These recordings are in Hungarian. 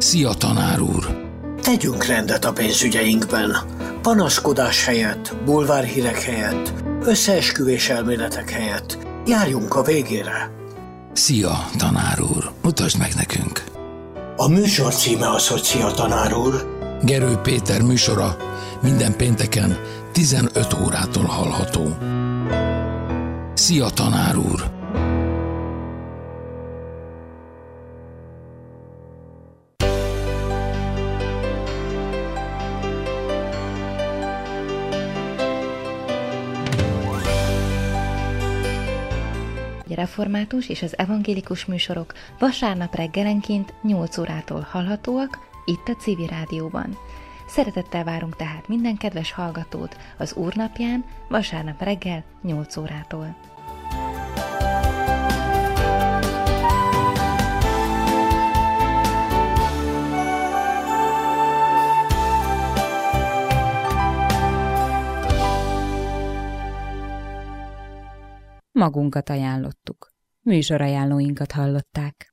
Szia, tanár úr! Tegyünk rendet a pénzügyeinkben. Panaszkodás helyett, bulvárhírek helyett, összeesküvés elméletek helyett. Járjunk a végére. Szia, tanár úr! Mutasd meg nekünk! A műsor címe az, hogy Szia, tanár úr. Gerő Péter műsora minden pénteken 15 órától hallható. Szia, tanár úr! Református és az evangélikus műsorok vasárnap reggelenként 8 órától hallhatóak itt a Civil Rádióban. Szeretettel várunk tehát minden kedves hallgatót az Úrnapján vasárnap reggel 8 órától. Magunkat ajánlottuk. Műsorajánlóinkat hallották.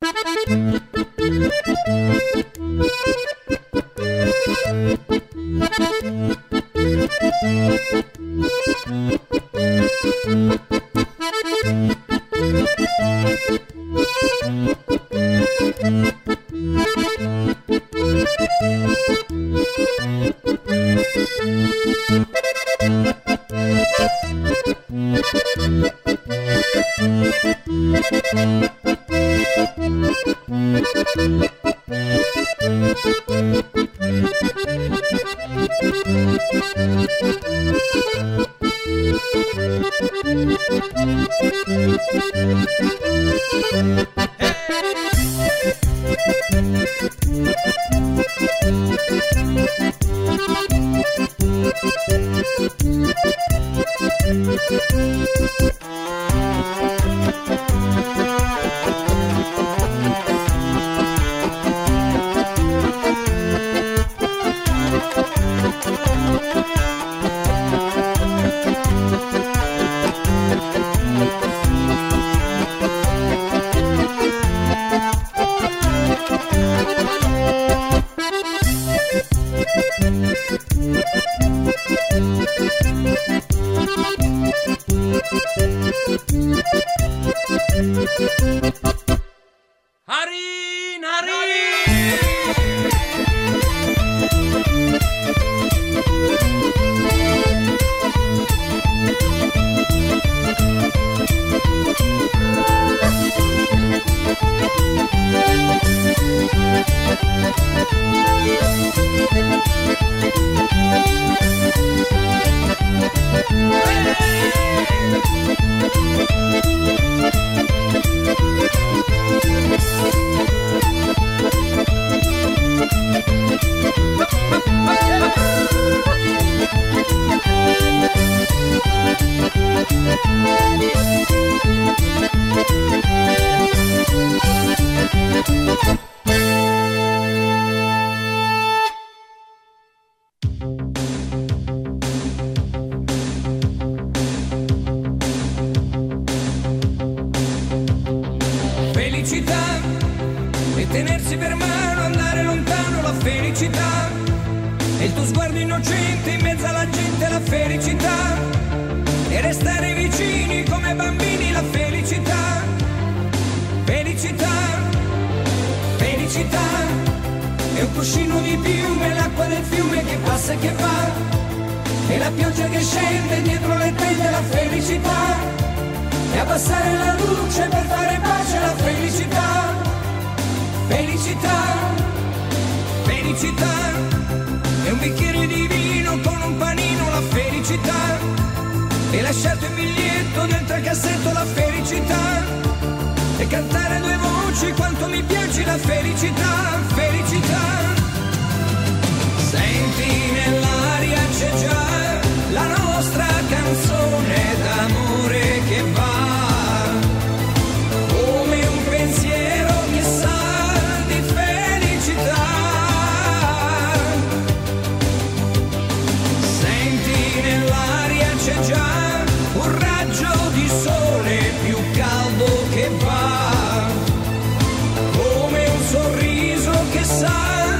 Come un sorriso che sa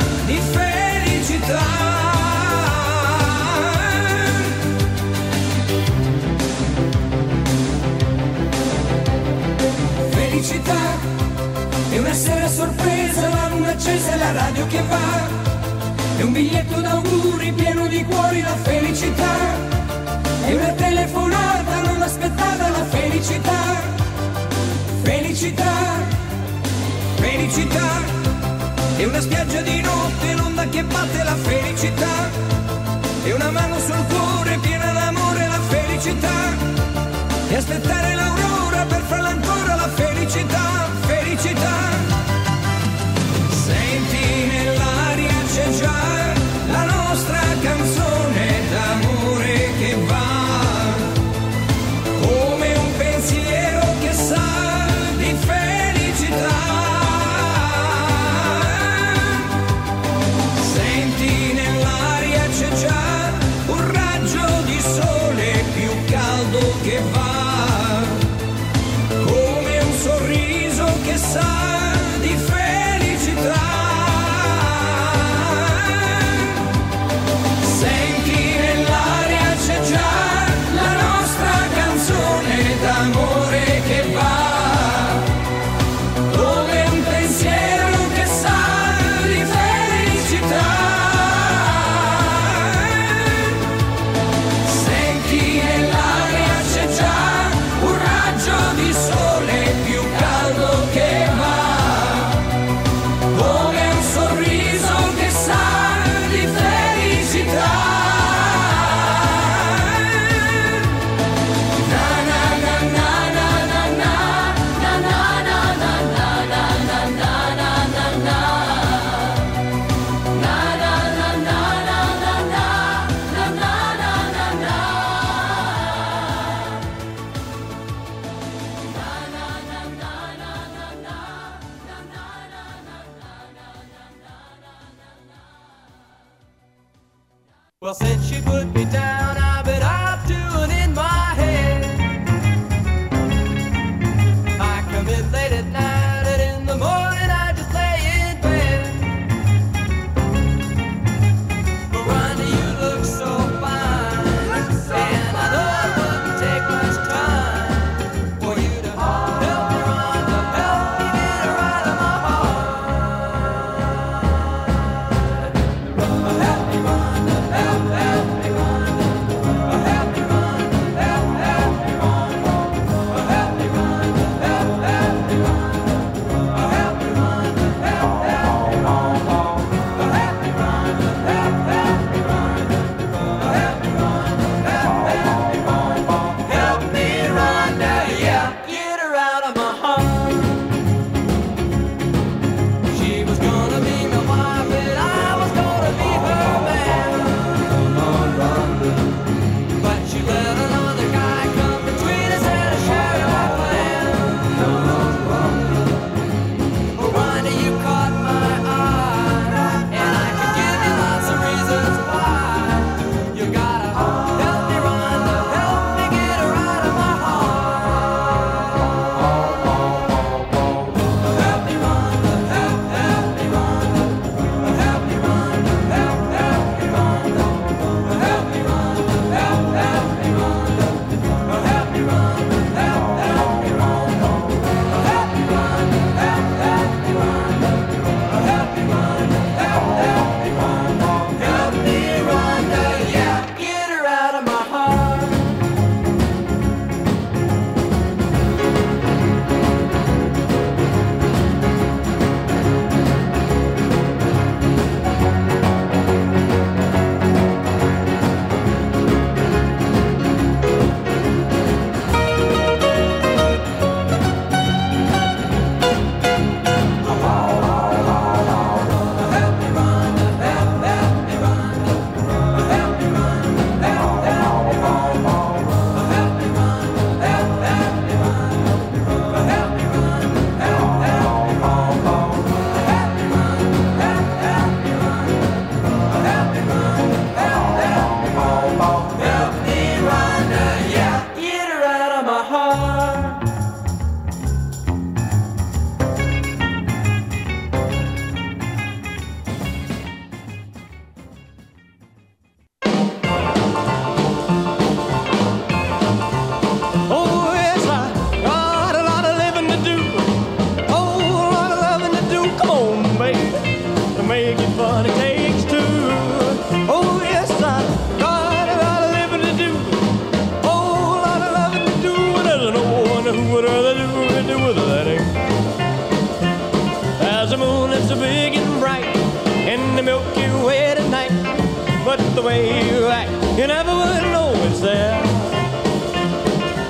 radio che va, è un biglietto d'auguri pieno di cuori, la felicità, è una telefonata non aspettata, la felicità, felicità, felicità, è una spiaggia di notte, l'onda che batte, la felicità, è una mano sul cuore piena d'amore, la felicità, e aspettare l'aurora per farla ancora, la felicità, felicità. Senti nell'aria c'è già la nostra canzone d'amore che va, come un pensiero che sa di felicità. Senti nell'aria c'è già un raggio di sole più caldo che va, come un sorriso che sa di felicità. Senti nell'aria c'è già la nostra canzone d'amore che va, come un pensiero che sa di felicità. Senti nell'aria c'è già un raggio di sole più caldo che va, come un sorriso che sa di felicità. Well, since she put me down, I've been up to and in my head. I come in late at night and in the morning I just lay in bed. But Rhonda, you look so fine, and I know it wouldn't take much time for you to help me, Rhonda, help me get her out of my heart. Help me, Rhonda, help me, Rhonda.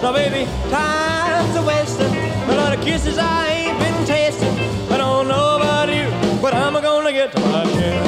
Now baby, time's a wasting. A lot of kisses I ain't been tasting. I don't know about you, but I'm gonna get to my share.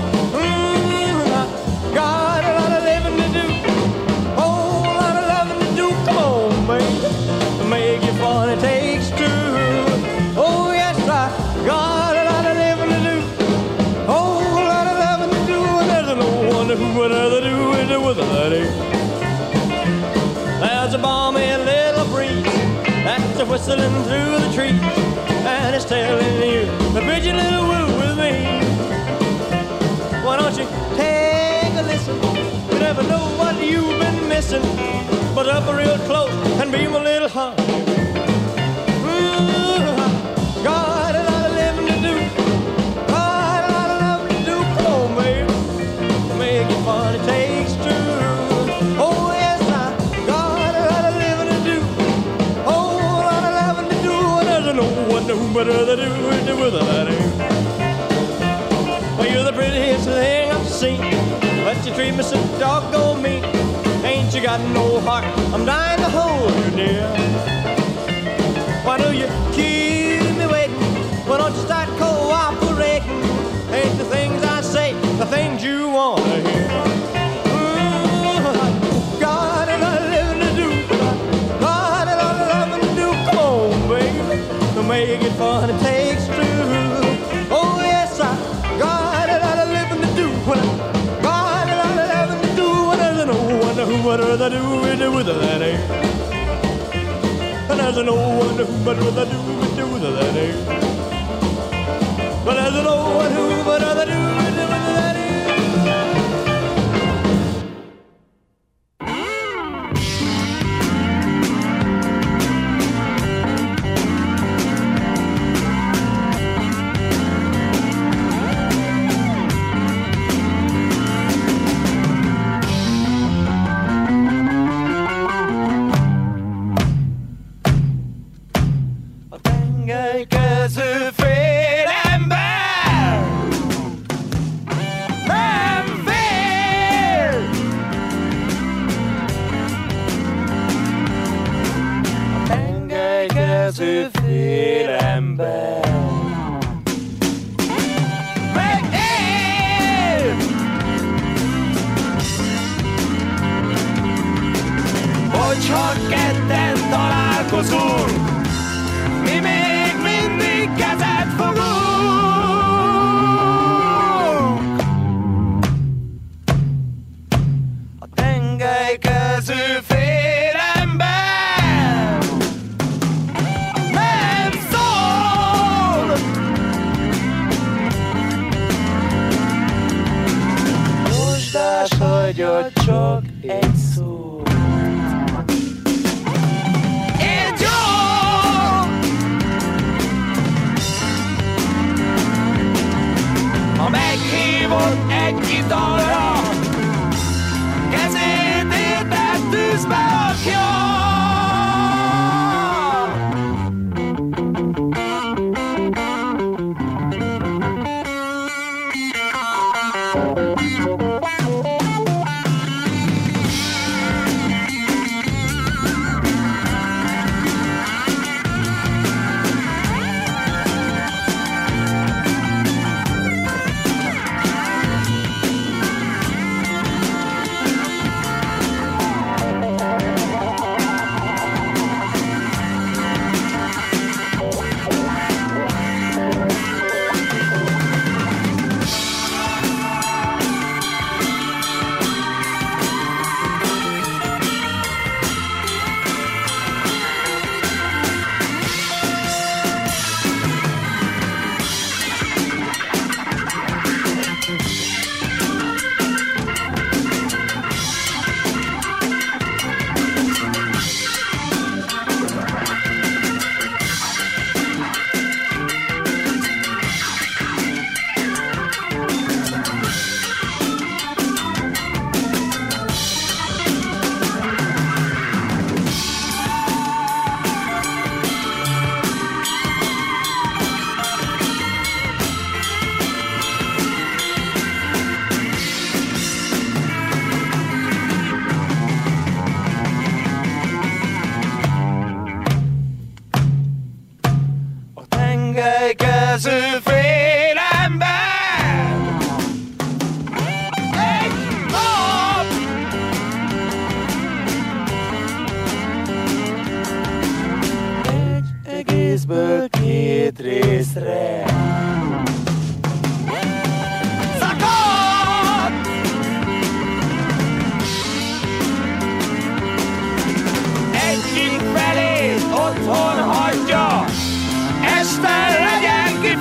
I got a lot of living to do. Whole lot of loving to do. Come on, baby, make you fun, it takes two. Oh yes, I got a lot of living to do. Whole lot of loving to do. And there's no wonder who would rather do it with a lady. There's a balmy little breeze that's a whistling through the trees, and it's telling you to bid your little woo with me. Why don't you take a listen? You never know what you've been missing. But up real close and be my little honey. Got a lot of living to do. Got a lot of loving to do. Come on, baby, make it fun, it takes two. Oh yes, I got a lot of living to do. Oh, a lot of loving to do. And there's no one who better to do it with a lady. Well, you're the prettiest thing I've seen, but you treat me so doggone mean. Ain't you got no heart? I'm dying to hold you, dear. Why do you keep me waiting? Why don't you start cooperating? Ain't the things I say the things you want to hear? Got a lot of living to do. Got a lot of loving to do. Come on, baby, to make it fun, it takes two. Oh yes, I got a lot of living to do. Got a lot of loving to do. And there's no wonder who would rather do it with a lady. And there's no wonder who would rather do it with a lady. But there's no one who would rather do it with a lady. Hogyha ketten találkozunk, mi még mindig kezet fogunk. A tengelykező fél ember nem szól. Mosdás hagyott csak egy szó.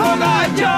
fogadja.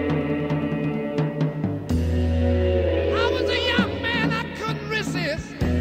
I was a young man, I couldn't resist.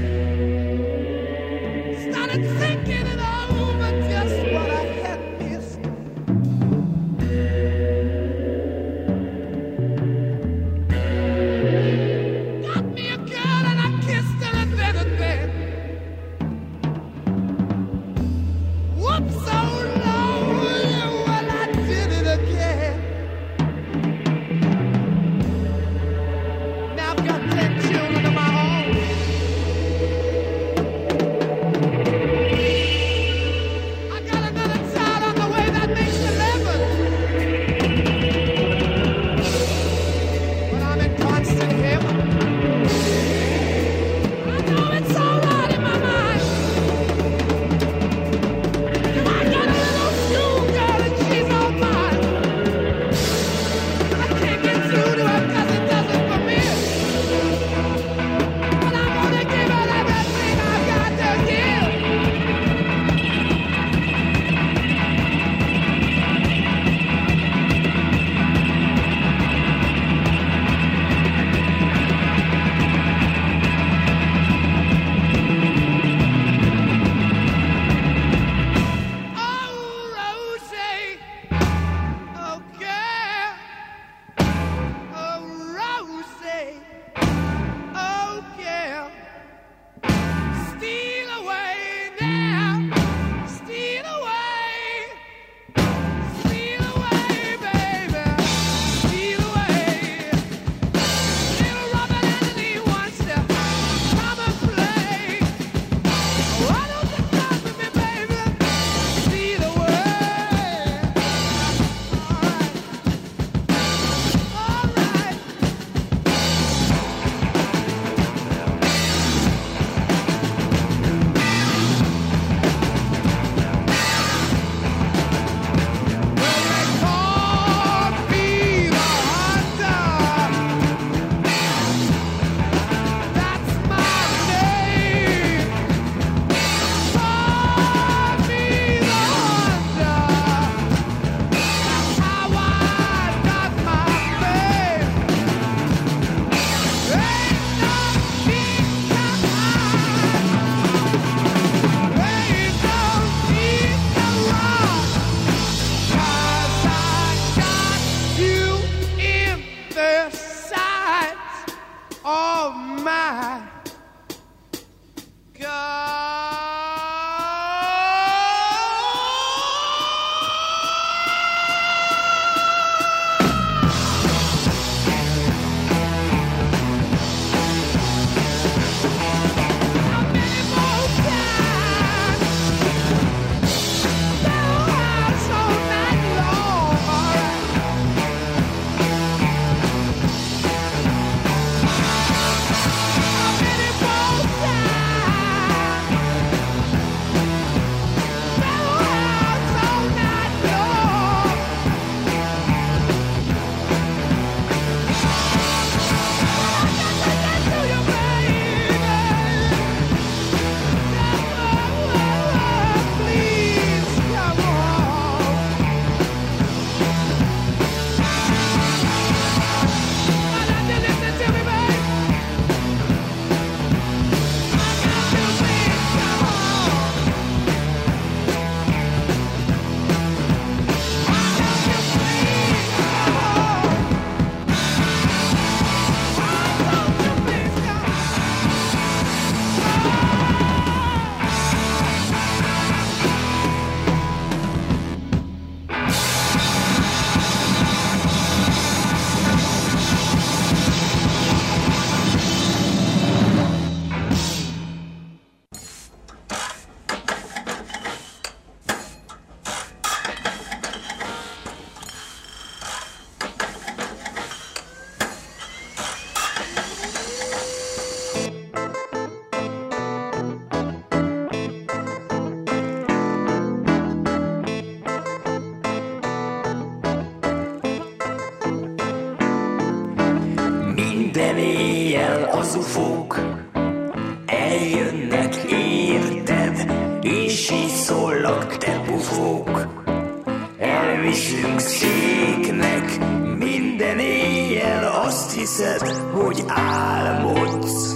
az ufók eljönnek, érted? És így szólnak, te bufók. Elviszünk széknek minden éjjel, azt hiszed, hogy álmodsz.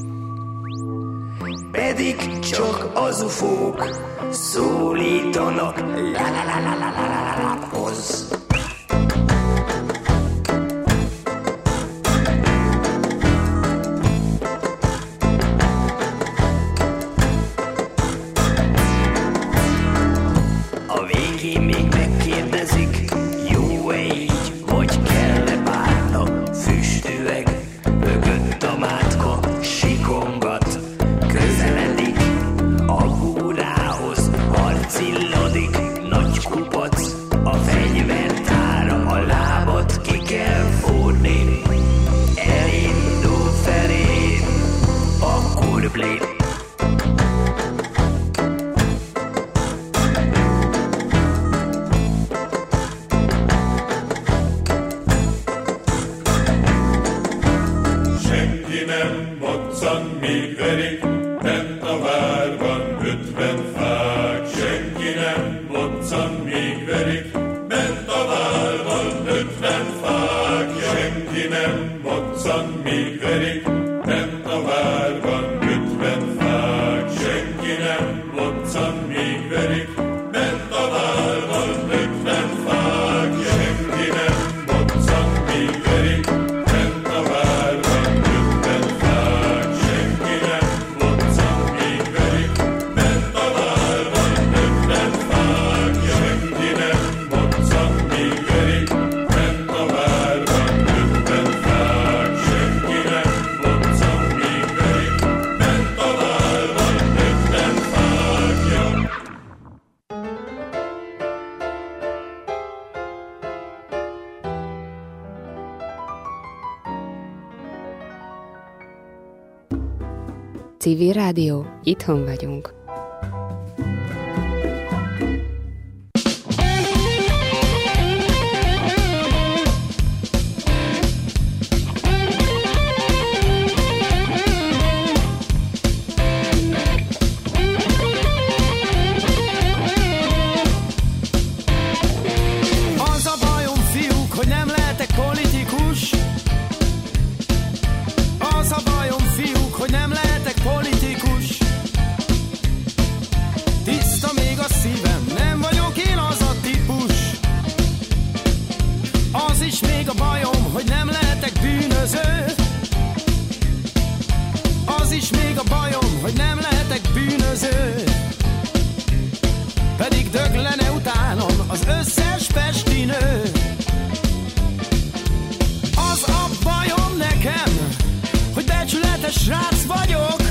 Pedig csak az ufók szólítanak, la-la-la-la-la-la-la-la-hoz. A végén még megkérdezik, jó-e így, vagy kell-e bárna? Füstüveg, mögött a mátka sikongat, közeledik a húrához, harcilladik, nagy kupac, a fegyvertára, a lábat ki kell fúrni. Elindul felé a kurblé. Senki nem moccan, míg verik, bent a várban 50 fák. Senki nem moccan, míg verik, bent a várban 50 fák. Senki nem moccan, míg verik, bent a várban 50 fák. Senki nem moccan, míg verik, bent a várban 50 fák. Senki nem moccan, míg verik, bent a várban 50 fák. Senki nem moccan, míg verik, bent a várban 50 fák. Senki nem moccan, míg verik, bent a várban 50 fák. Senki nem moccan, míg verik, bent a várban 50 fákja. Civil Rádió, itthon vagyunk. Az a bajom, fiúk, hogy nem lehetek politikus. Az a bajom, fiúk, hogy nem lehetek politikus. Tiszta még a szívem, nem vagyok én az a típus. Az is még a bajom, hogy nem lehetek bűnöző. Az is még a bajom, hogy nem lehetek bűnöző. Pedig döglene utánam az összes pesti nő. Az a bajom nekem, hogy becsületes srác vagyok.